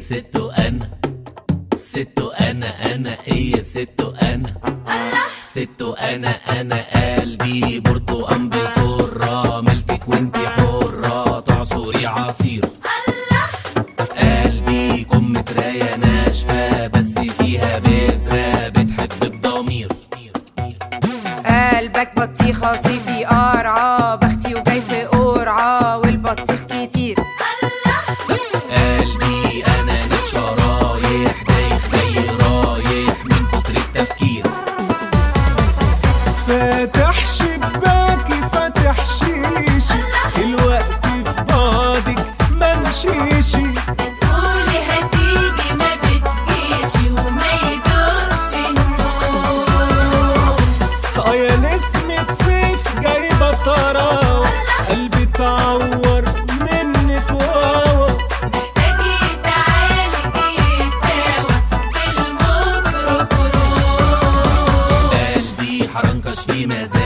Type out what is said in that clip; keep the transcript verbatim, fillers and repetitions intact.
ستو انا ستو انا انا ايه ستو انا ستو انا انا قلبي برتقان بسرة ملكك وانتي حرة تعصري عصير قلبي كم متراية ناشفة بس فيها بذرة بتحب بضمير قلبك بطيخة صيفي قرعة بختي وجاي في قرعة والبطيخ كتير قلبي انا ناس شرايح دايخ جاي رايح من كتر التفكير فاتح شباكي فاتح شيشي الوقت في بعضك ممشيشي بتقولي هتيجي ما بتجيشي وما يدوقش النور اه يا نسمة صيف جايبة طراوة قلبي اتعور منك واوا محتاج يتعالج يتداوى بالميكروكروم قلبي حرنكش في مزاج